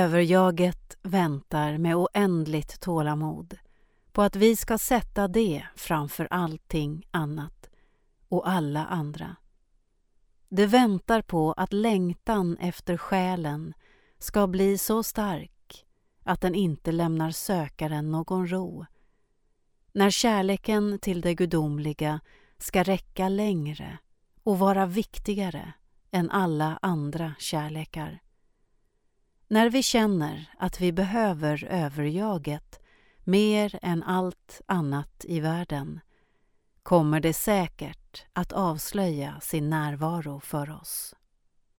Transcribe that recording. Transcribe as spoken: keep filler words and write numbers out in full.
Överjaget väntar med oändligt tålamod på att vi ska sätta det framför allting annat och alla andra. Det väntar på att längtan efter själen ska bli så stark att den inte lämnar sökaren någon ro. När kärleken till det gudomliga ska räcka längre och vara viktigare än alla andra kärlekar. När vi känner att vi behöver överjaget mer än allt annat i världen kommer det säkert att avslöja sin närvaro för oss.